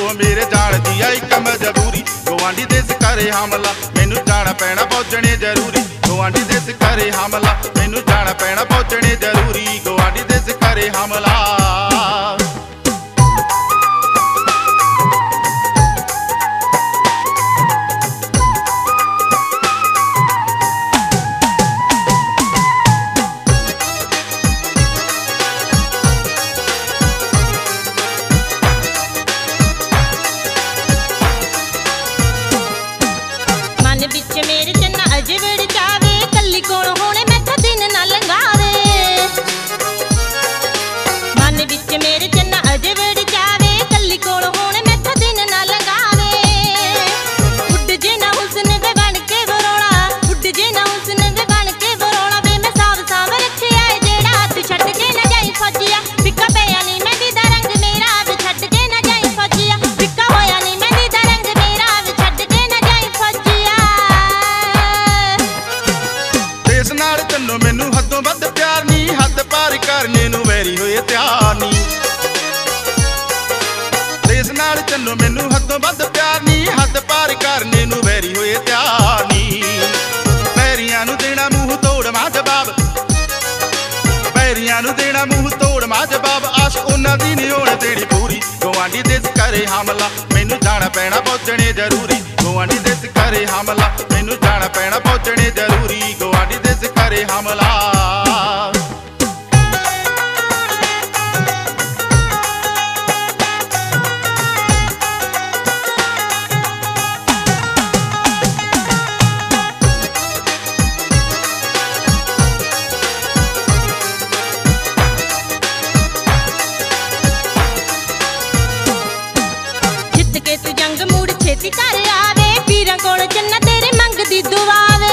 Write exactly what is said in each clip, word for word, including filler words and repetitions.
मेरे जान दी आई एक मजबूरी। गुआंढी दे करे हमला मैनू जाना पैना पहुंचने जरूरी। गुआंढी दे करे हमला मैनू जाना पैना पहुंचने जरूरी। गुआंढी दे करे हमला। मेरे चन्ना अजे वेड़ जावे कल्ली कोल होने मैथा दिन ना लंघावे। मन विच मेरे चन्ना अजे वेड़ जावे कल्ली कोल होने मैथा दिन ना लंघावे। उड जे ना हुस्न दे बन के बरोड़ा, उड जे ना हुस्न दे बन के बरोड़ा। वे मैं साव साव रखिया है जेड़ा तू छड्ड के ना जाई फौजिया। फिक्का पिया नी मेहंदी दा रंग मेरा वे छड्ड के ना जाई फौजिया। फिक्का होया नी मेहंदी दा रंग मेरा वे छड्ड के ना जाई फौजिया। तन्नों मैनू हदों वध प्यार नी, हद पार करने नू वैरी होए तैयार नी। देस नाल चन्नो मैनू हदों वध प्यार नी, हद पार करने नू वैरी होए तैयार नी। पैरियां नू देना मूंह तोड़ मां जवाब, पैरियां नू देना मूंह तोड़ मां जवाब। आश उन्हां दी नी होण देनी पूरी। गुआंढी दे करे हमला मैनू जाना पैना पहुंचने जरूरी। गुआंढी दे करे हमला मैनू जाना पैना पहुंचने जरूरी। गुआंढी दे करे हमला। जित के तू जंग मूड़ छेती कर आवे, पीरां कोल चन्ना तेरे मंगदी दुआ वे।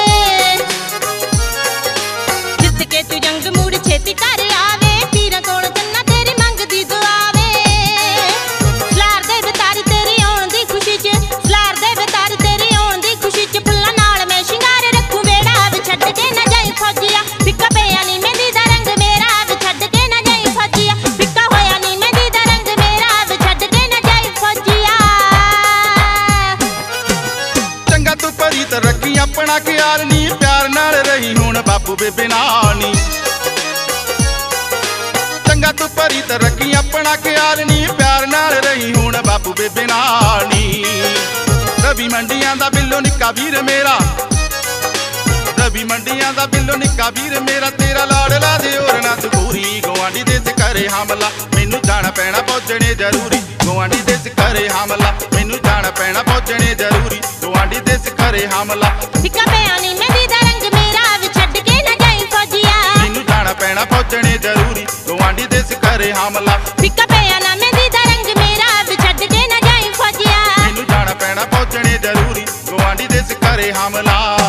जित के तू जंग मूड़ छेती कर आवे, पीरां कोल चन्ना तेरी मंगदी दुआ वे। सलार दे बेतारी तेरी आउण दी खुशी च, सलार दे बेतारी तेरी आउण दी खुशी च। फुल्लां नाल मैं शिंगार रखूं वेड़ा वे छड्ड के ना जाई फौजिया। फिक्का पिया नी मेहंदी दा रंग मेरा वे छड्ड के ना जाई फौजिया। फिक्का होया नी मेहंदी दा रंग मेरा वे छड्ड के ना जाई फौजिया। चंगा तू भरी त रखी अपना ख्याल नी, प्यार नाल रही हुण बापू बेबे नाल नी। चंगा तू भरी त रखी अपना ख्याल नी, प्यार नाल रही हुण बापू बेबे नाल नी। रवि मंडियां दा बिल्लो निक्का वीर मेरा, रवि मंडियां दा बिल्लो निक्का वीर मेरा। तेरा लाडला दे होर ना तू पूरी। गुआंढी दे करे हमला मैनू जाना पैना पहुंचने जरूरी। गुआंढी दे करे हमला मैनू जाना पैना पहुंचने जरूरी। गुआंढी दे करे हमला। फिक्का पिया नी मेहंदी दा रंग मेरा वे छड्ड के ना जाई फौजिया। मैनू जाना पैना पहुंचने जरूरी। गुआंढी दे करे हमला। फिक्का पिया ना मेहंदी दा रंग मेरा वे छड्ड के ना जाई फौजिया। मैनू जाना पैना पहुंचने जरूरी। गुआंढी दे करे हमला।